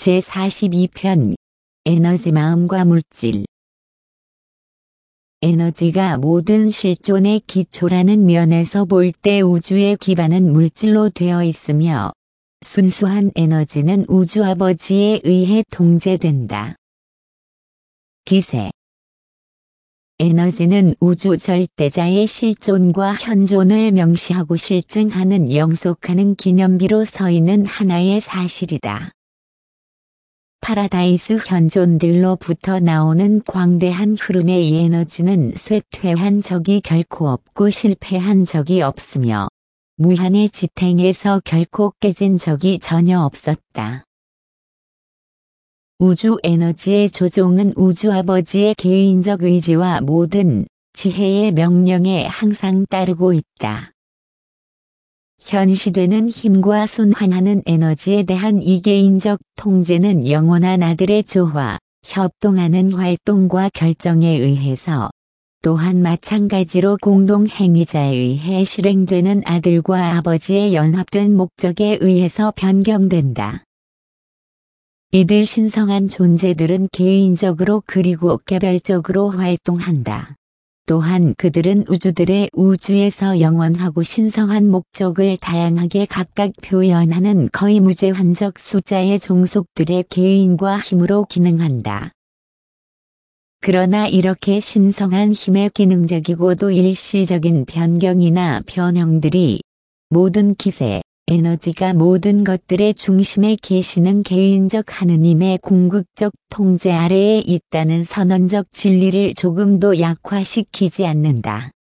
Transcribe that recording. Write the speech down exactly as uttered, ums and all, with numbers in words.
제사십이 편 에너지 마음과 물질. 에너지가 모든 실존의 기초라는 면에서 볼 때 우주의 기반은 물질로 되어 있으며 순수한 에너지는 우주 아버지에 의해 통제된다. 기세. 에너지는 우주 절대자의 실존과 현존을 명시하고 실증하는 영속하는 기념비로 서 있는 하나의 사실이다. 파라다이스 현존들로부터 나오는 광대한 흐름의 에너지는 쇠퇴한 적이 결코 없고 실패한 적이 없으며 무한의 지탱에서 결코 깨진 적이 전혀 없었다. 우주 에너지의 조종은 우주 아버지의 개인적 의지와 모든 지혜의 명령에 항상 따르고 있다. 현시되는 힘과 순환하는 에너지에 대한 이개인적 통제는 영원한 아들의 조화, 협동하는 활동과 결정에 의해서 또한 마찬가지로 공동행위자에 의해 실행되는 아들과 아버지의 연합된 목적에 의해서 변경된다. 이들 신성한 존재들은 개인적으로 그리고 개별적으로 활동한다. 또한 그들은 우주들의 우주에서 영원하고 신성한 목적을 다양하게 각각 표현하는 거의 무제한적 숫자의 종속들의 개인과 힘으로 기능한다. 그러나 이렇게 신성한 힘의 기능적이고도 일시적인 변경이나 변형들이 모든 기세, 에너지가 모든 것들의 중심에 계시는 개인적 하느님의 궁극적 통제 아래에 있다는 선언적 진리를 조금도 약화시키지 않는다.